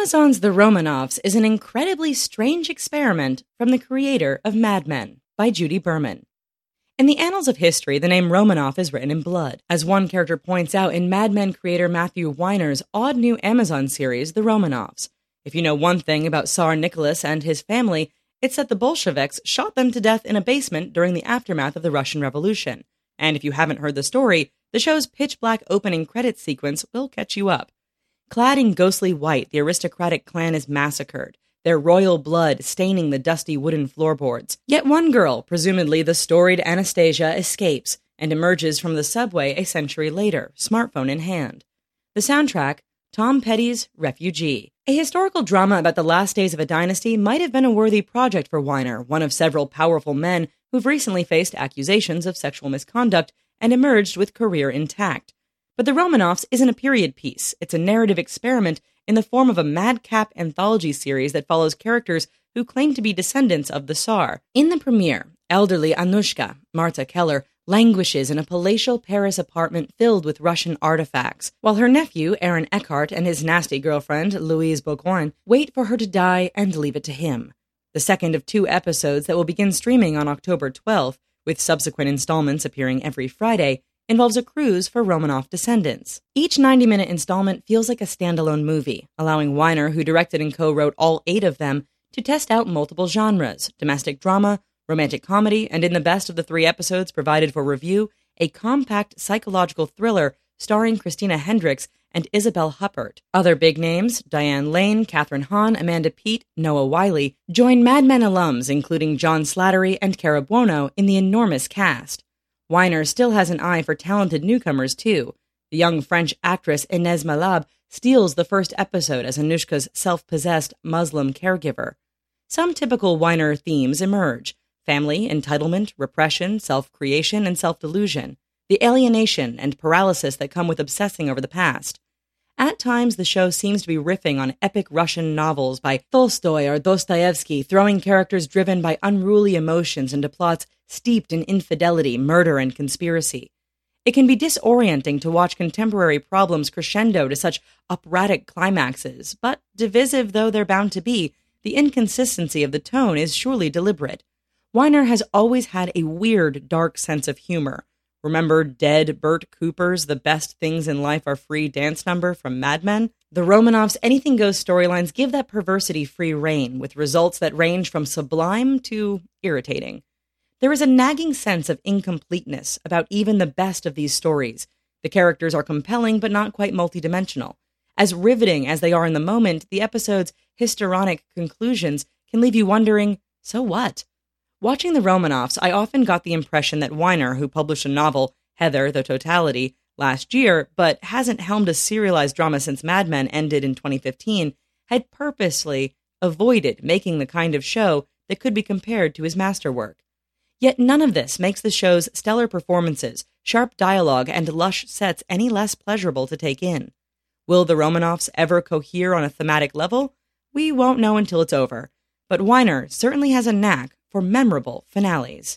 Amazon's The Romanovs is an incredibly strange experiment from the creator of Mad Men, by Judy Berman. In the annals of history, the name Romanov is written in blood, as one character points out in Mad Men creator Matthew Weiner's odd new Amazon series, The Romanovs. If you know one thing about Tsar Nicholas and his family, it's that the Bolsheviks shot them to death in a basement during the aftermath of the Russian Revolution. And if you haven't heard the story, the show's pitch-black opening credits sequence will catch you up. Clad in ghostly white, the aristocratic clan is massacred, their royal blood staining the dusty wooden floorboards. Yet one girl, presumably the storied Anastasia, escapes and emerges from the subway a century later, smartphone in hand. The soundtrack, Tom Petty's Refugee. A historical drama about the last days of a dynasty might have been a worthy project for Weiner, one of several powerful men who've recently faced accusations of sexual misconduct and emerged with career intact. But The Romanovs isn't a period piece. It's a narrative experiment in the form of a madcap anthology series that follows characters who claim to be descendants of the Tsar. In the premiere, elderly Anushka, Marta Keller, languishes in a palatial Paris apartment filled with Russian artifacts, while her nephew, Aaron Eckhart, and his nasty girlfriend, Louise Bourgoin, wait for her to die and leave it to him. The second of 2 episodes that will begin streaming on October 12th, with subsequent installments appearing every Friday, involves a cruise for Romanov descendants. Each 90-minute installment feels like a standalone movie, allowing Weiner, who directed and co-wrote all 8 of them, to test out multiple genres: domestic drama, romantic comedy, and in the best of the 3 episodes provided for review, a compact psychological thriller starring Christina Hendricks and Isabel Huppert. Other big names, Diane Lane, Catherine Hahn, Amanda Peet, Noah Wiley, join Mad Men alums including John Slattery and Cara Buono in the enormous cast. Weiner still has an eye for talented newcomers, too. The young French actress Inez Malab steals the first episode as Anushka's self-possessed Muslim caregiver. Some typical Weiner themes emerge: family, entitlement, repression, self-creation, and self-delusion, the alienation and paralysis that come with obsessing over the past. At times, the show seems to be riffing on epic Russian novels by Tolstoy or Dostoevsky, throwing characters driven by unruly emotions into plots steeped in infidelity, murder, and conspiracy. It can be disorienting to watch contemporary problems crescendo to such operatic climaxes, but divisive though they're bound to be, the inconsistency of the tone is surely deliberate. Weiner has always had a weird, dark sense of humor. Remember dead Bert Cooper's The Best Things in Life Are Free dance number from Mad Men? The Romanovs' Anything Goes storylines give that perversity free rein, with results that range from sublime to irritating. There is a nagging sense of incompleteness about even the best of these stories. The characters are compelling but not quite multidimensional. As riveting as they are in the moment, the episode's histrionic conclusions can leave you wondering, so what? Watching The Romanovs, I often got the impression that Weiner, who published a novel, Heather, The Totality, last year, but hasn't helmed a serialized drama since Mad Men ended in 2015, had purposely avoided making the kind of show that could be compared to his masterwork. Yet none of this makes the show's stellar performances, sharp dialogue, and lush sets any less pleasurable to take in. Will The Romanovs ever cohere on a thematic level? We won't know until it's over. But Weiner certainly has a knack for memorable finales.